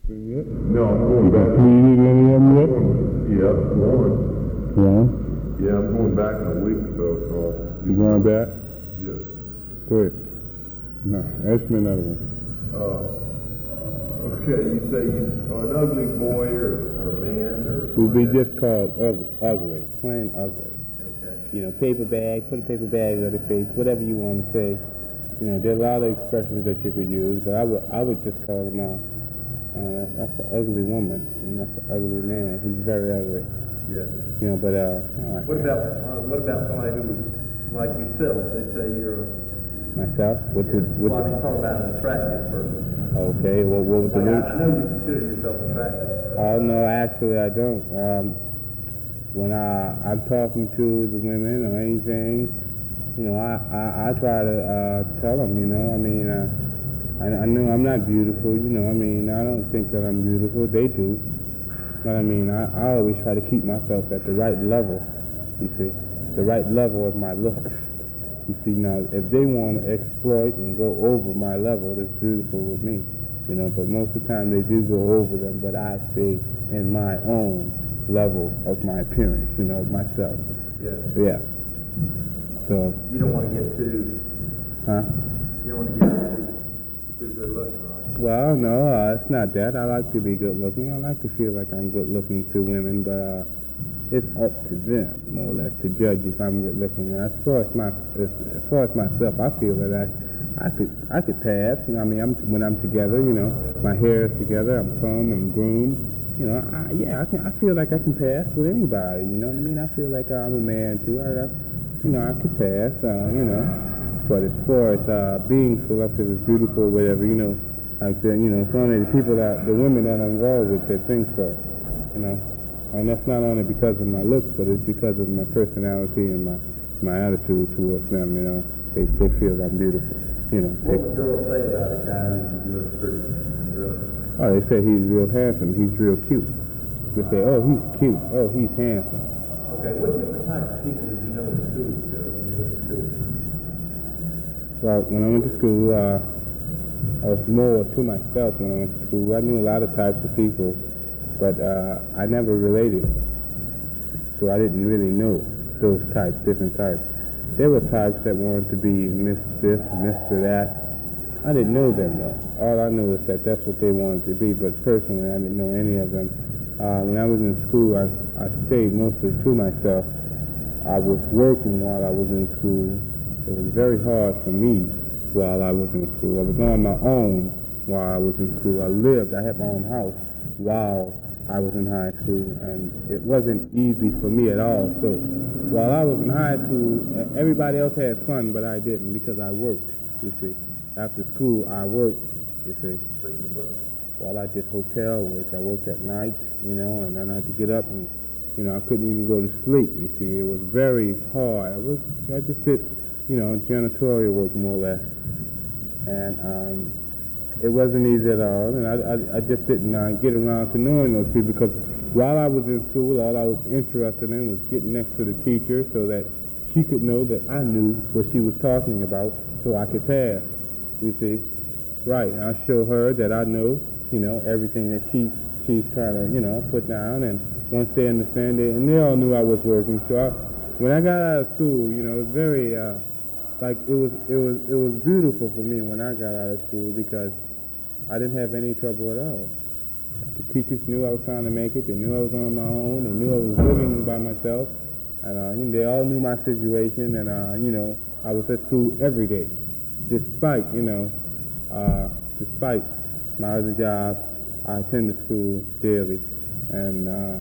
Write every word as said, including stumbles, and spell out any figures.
Yet? No, I'm going You got back. tweeted any of them yet? Yeah, I'm going. Yeah. Yeah, I'm going back in a week or so. so You going back? Yes. Good. No, ask me another one. Uh, okay, you say you are an ugly boy or, or man or... Would be just called ugly, ugly, plain ugly. Okay. You know, paper bag, put a paper bag on the face, whatever you want to say. You know, there are a lot of expressions that you could use, but I would I would just call them out. Uh, that's an ugly woman, and that's an ugly man. He's very ugly. Yeah. You know, but uh, all right. What about uh, what about somebody who's like yourself? They say you're myself? What's yeah, it? What's well, I mean, it? talking about an attractive person. Okay. What what was the Like, root? I, I know you consider yourself attractive. Oh no, actually I don't. Um, when I I'm talking to the women or anything, you know, I I, I try to uh, tell them. You know, I mean, uh, I I know I'm not beautiful. You know, I mean, I don't think that I'm beautiful. They do, but I mean, I, I always try to keep myself at the right level. You see, the right level of my looks. You see, now if they want to exploit and go over my level, that's beautiful with me. You know, but most of the time they do go over them, but I stay in my own level of my appearance, you know, myself. Yeah. Yeah. So, You don't want to get too. huh? You don't want to get too too good looking, right? Well, no, uh, it's not that. I like to be good looking. I like to feel like I'm good looking to women, but uh, it's up to them, more or less, to judge if I'm good looking. As far as my, as, as far as myself, I feel that I. I could I could pass. You know, I mean, I'm, when I'm together, you know, my hair is together, I'm combed, I'm groomed. You know, I, yeah, I can. I feel like I can pass with anybody. You know what I mean? I feel like I'm a man too. I, I you know, I could pass. Uh, you know, but as far as uh, being selective as beautiful, or whatever, you know, like the, you know, it's only the people that, the women that I'm involved with that think so. You know, and that's not only because of my looks, but it's because of my personality and my my attitude towards them. You know, they they feel I'm beautiful. You know, What would girls say about a guy who's real pretty and real? oh, they say he's real handsome, he's real cute. They say, oh, he's cute, oh, he's handsome. Okay, what different types of people did you know in school, Joe, when you went to school? Well, when I went to school, uh, I was more to myself when I went to school. I knew a lot of types of people, but uh, I never related. So I didn't really know those types, different types. There were types that wanted to be Miss this, Mister that. I didn't know them though. All I knew is that that's what they wanted to be, but personally I didn't know any of them. Uh, when I was in school, I, I stayed mostly to myself. I was working while I was in school. It was very hard for me while I was in school. I was on my own while I was in school. I lived, I had my own house while I was in high school, and it wasn't easy for me at all. So while I was in high school, everybody else had fun, but I didn't because I worked, you see. After school, I worked, you see. Well, I did hotel work. I worked at night, you know, and then I had to get up and, you know, I couldn't even go to sleep, you see. It was very hard. I, worked, I just did, you know, janitorial work more or less. And um, it wasn't easy at all, and I, I, I just didn't uh, get around to knowing those people because while I was in school, all I was interested in was getting next to the teacher so that she could know that I knew what she was talking about so I could pass, you see. Right, I show her that I know, you know, everything that she she's trying to, you know, put down, and once they understand it, and they all knew I was working, so I, when I got out of school, you know, it was very, uh, like, it was, it was, it was beautiful for me when I got out of school because I didn't have any trouble at all. The teachers knew I was trying to make it. They knew I was on my own. They knew I was living by myself. And uh, you know, they all knew my situation. And, uh, you know, I was at school every day. Despite, you know, uh, despite my other job, I attended school daily. And uh,